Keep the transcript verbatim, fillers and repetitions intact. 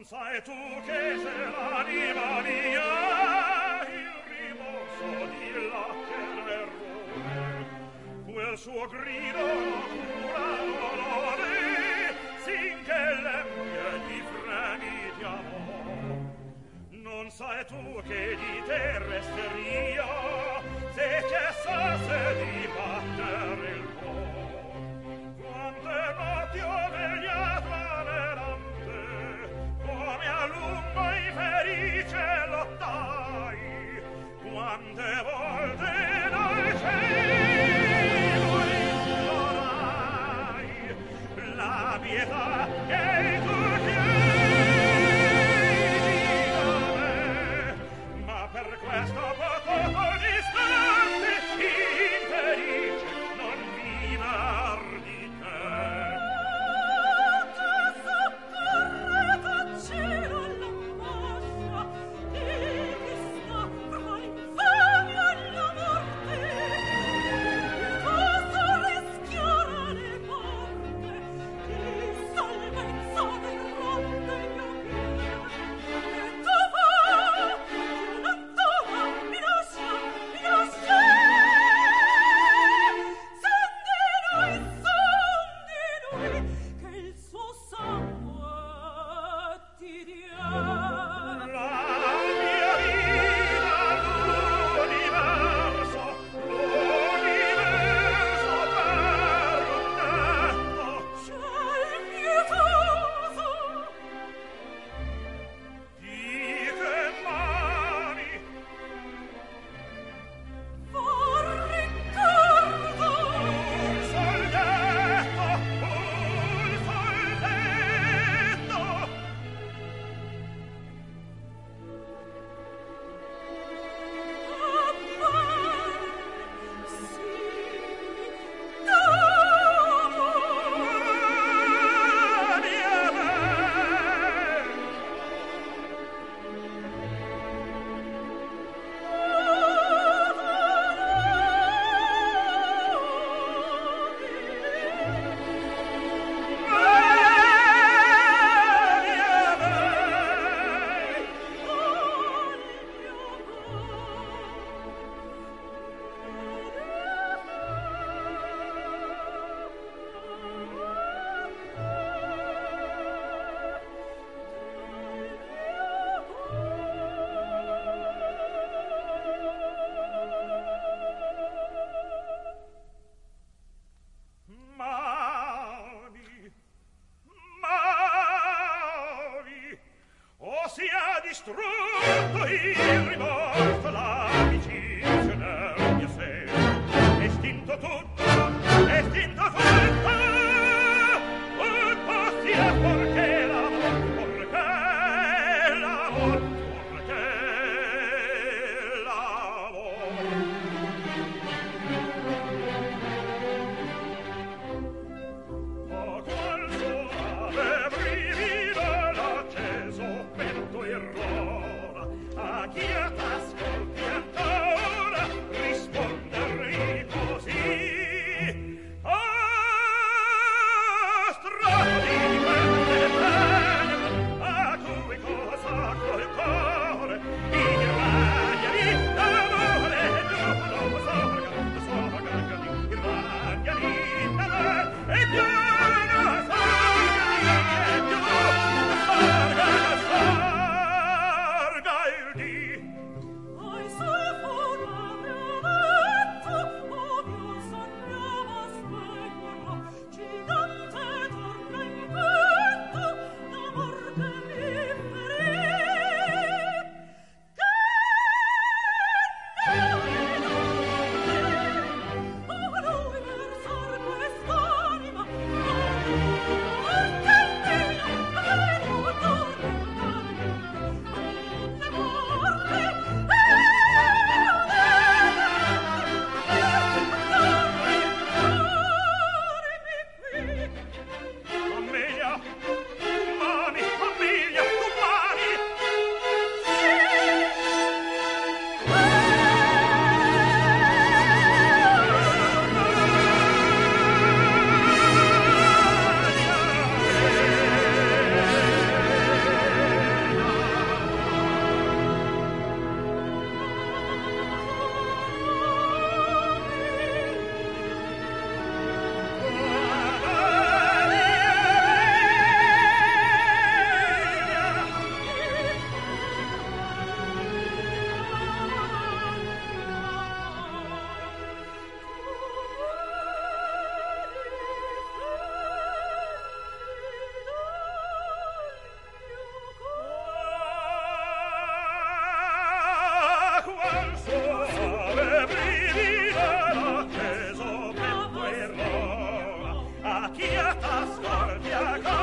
sai tu che se l'anima mia il rimorso di latte errore quel suo grido cura dolore sinché l'empie di fremiti amor non sai tu che di te resteria se cessasse di battere il cor quante notti ho vegliato anerante come a lungo infelice lottai quante volte dal cielo implorai la pietà che tu chiedi da me ma per questo poco distante infelice non vivar di te distrutto il rimorso l'amicizia nella mia sera estinto tutto estinto tutto tutto sia perché l'amor perché l'amor perché l'amor a qual suave brivido l'acceso vento irrò vecchia t'ascolti a